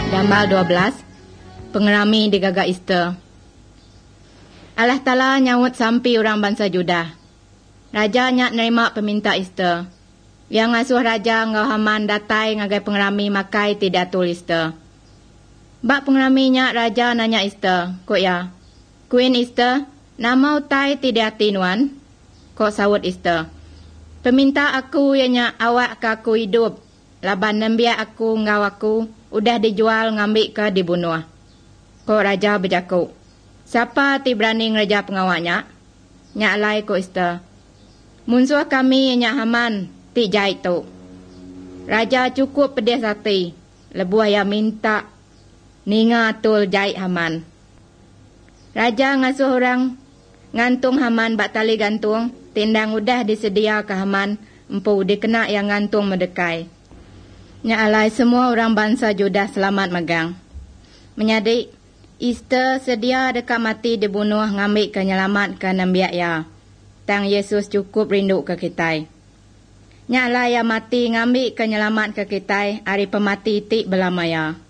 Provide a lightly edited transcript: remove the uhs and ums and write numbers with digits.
Gambar 12. Pengerami digagak Easter. Allah Ta'ala nyawut sampai orang bangsa Judah. Raja nyak nerima peminta Easter. Yang ngasuh raja ngau Haman datai ngagai pengerami makai tidak tulis Easter. Bak pengerami nyak raja nanya Easter. Kok ya? Queen Easter, nama utai tidak tinuan? Kok sawut Easter? Peminta aku yang nyak awak ke aku hidup. Laban nembiak aku ngau aku. Udah dijual ngambil ke dibunuh. Kok raja berjakuk. Siapa ti berani ngeraja pengawaknya? Nyak alai ko Easter. Musuh kami nyak Haman ti jahit tu. Raja cukup pedih hati. Lebuh yang minta ninga tul jahit Haman. Raja ngasuh orang ngantung Haman bak tali gantung. Tindang udah disedia ke Haman. Empu dikena yang ngantung mendekai. Nyak alai semua orang bangsa Judah selamat megang. Menyadik, Easter sedia dekat mati dibunuh ngambil kenyelamat ke nembiak ya. Tang Yesus cukup rindu ke kita. Nyak alai yang mati ngambil kenyelamat ke kita hari pemati tik belamaya.